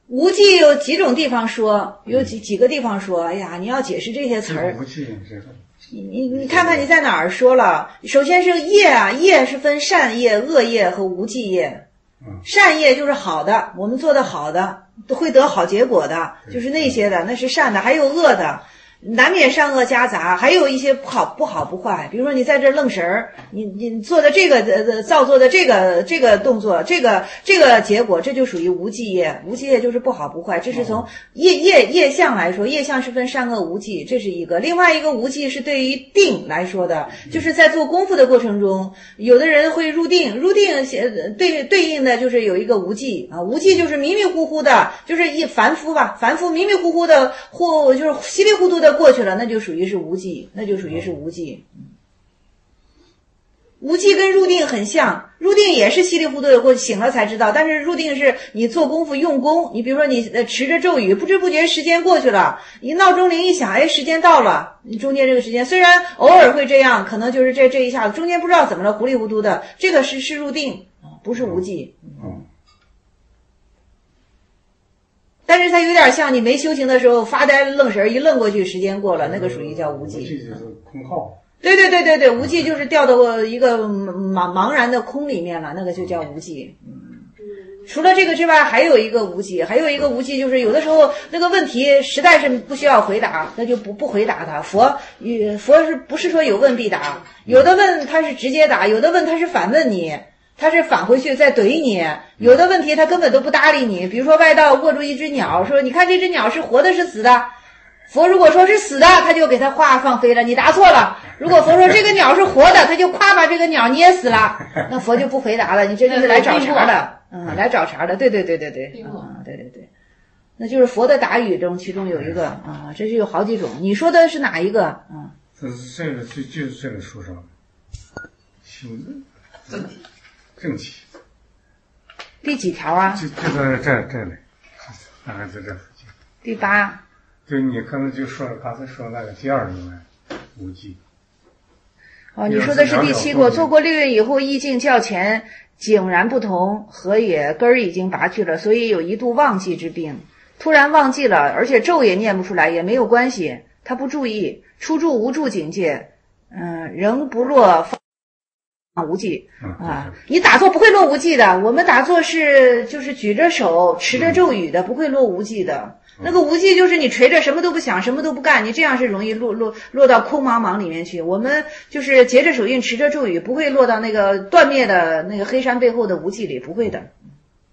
无忌有几种地方说，有几个地方说，哎呀，你要解释这些词儿。 无忌这个。 你看看你在哪儿说了？首先是业啊，业是分善业、恶业和无记业。善业就是好的，我们做的好的会得好结果的，就是那些的，那是善的。还有恶的，难免善恶夹杂，还有一些不好不坏。比如说你在这愣神儿，你做的这个造作的这个动作，这个结果，这就属于无记业。无记业就是不好不坏，这是从业相来说，业相是分善恶无记，这是一个。另外一个无记是对于定来说的，就是在做功夫的过程中，有的人会入定对应的就是有一个无记啊，无记就是迷迷糊糊的，就是一凡夫吧，凡夫迷迷糊糊的或就是稀里糊涂的过去了，那就属于是无记，那就属于是无记。无记跟入定很像，入定也是稀里糊涂的过去，醒了才知道，但是入定是你做功夫用功，你比如说你持着咒语，不知不觉时间过去了，你闹钟铃一响，哎，时间到了，你中间这个时间虽然偶尔会这样，可能就是这一下子中间不知道怎么了，糊里糊涂的，这个是入定，不是无记。但是它有点像你没修行的时候发呆愣神一愣过去，时间过了，那个属于叫无记。 无记就是空耗。 对，无记就是掉到一个茫然的空里面了，那个就叫无记。除了这个之外，还有一个无记，就是有的时候那个问题实在是不需要回答，那就不回答他。佛是不是说有问必答？有的问他是直接答，有的问他是反问你。他是返回去再怼你，有的问题他根本都不搭理你。比如说外道握住一只鸟，说你看这只鸟是活的是死的，佛如果说是死的，他就给他画放飞了，你答错了。如果佛说这个鸟是活的，他就夸把这个鸟捏死了，那佛就不回答了，你这就是来找茬的。来找茬的。对，对，那就是佛的答语中其中有一个啊，这是有好几种。你说的是哪一个啊？ 这个就是这个书上正气第几条啊？ 就在这里，大概在这附近。 第8。 对，你可能就说了刚才说那个第2应该无记。 你说的是第7个，做过6月以后意境较前，井然不同，何也？根儿已经拔去了，所以有一度忘记之病。突然忘记了，而且咒也念不出来，也没有关系，他不注意，初住无住境界，仍不落无记啊！你打坐不会落无记的，我们打坐就是举着手持着咒语的，不会落无记的。那个无记就是你垂着什么都不想，什么都不干，你这样是容易落到空茫茫里面去。我们就是结着手印持着咒语，不会落到那个断灭的那个黑山背后的无记里，不会的。